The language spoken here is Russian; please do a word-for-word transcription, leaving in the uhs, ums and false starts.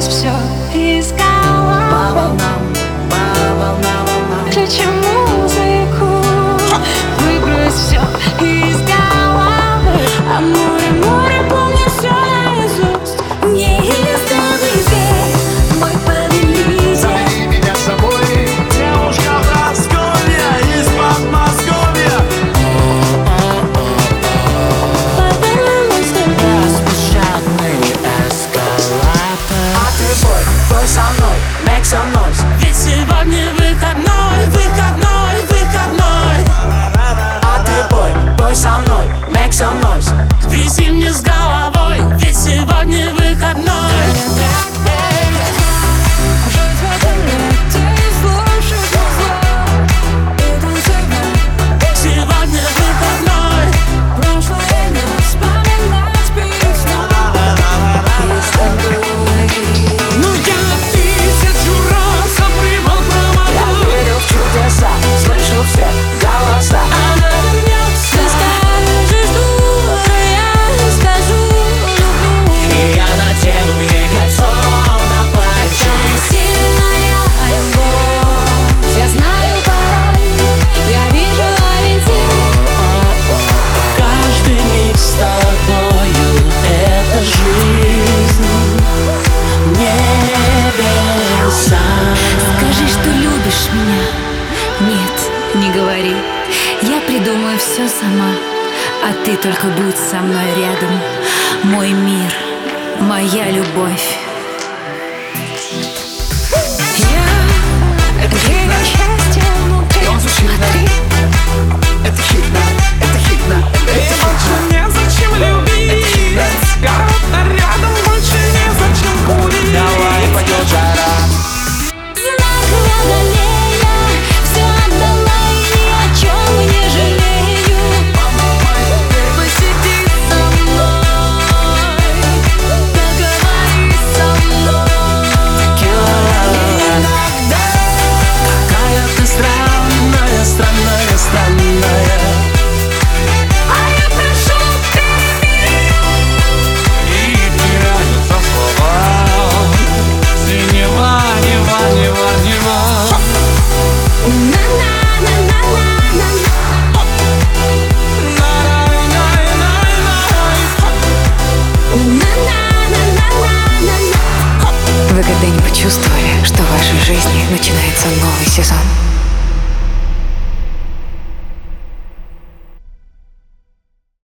выбрось все из головы. По волнам, по волнам, волнам. Включи музыку, выбрось все из головы. А море, море, помню все наизусть. Не издавай дверь, мой повелитель. Забери меня с собой, девушка Прасковья из Подмосковья. Поверни мой столб. Беспощадный эскалатор. А ты бой, бой со мной, make some noise. Ведь сегодня выходной, выходной, выходной. А ты бой, бой со мной, make some noise. Вези мне с головой, ведь сегодня выходной. Жить в этом лете и слушать музло и танцевать. Сегодня выходной. Прошлое не вспоминать перед сном. И с тобой. Ну я тысячу раз обрывал Я провода. верю в чудеса, слышу все голоса. Она вернется. Ты скажешь, дура, я скажу, люблю. И я надену ей кольцо на плечи. Сильная любовь, я знаю порой, я вижу ориентир. Каждый миг с тобою — это жизнь. Небеса. Скажи, что любишь меня. Нет, не говори. Я придумаю все сама, а ты только будь со мной рядом. Мой мир, моя любовь. Я — это гений счастья внутри. Смотри, Это хитно, это хитно, это И больше незачем любить. Кого-то рядом больше незачем курить. давай пойдет жара. знак водолея, все отдала и ни о чем не жалею. Посиди со мной, поговори со мной. Иногда Какая ты странная, странная, странная. а я прошу, перемирия. И теряются слова. Синева, нева, нева, нева. На-на-на-на-на-на. На-на-на-на-на-на. Вы когда-нибудь чувствовали, что в вашей жизни начинается новый сезон?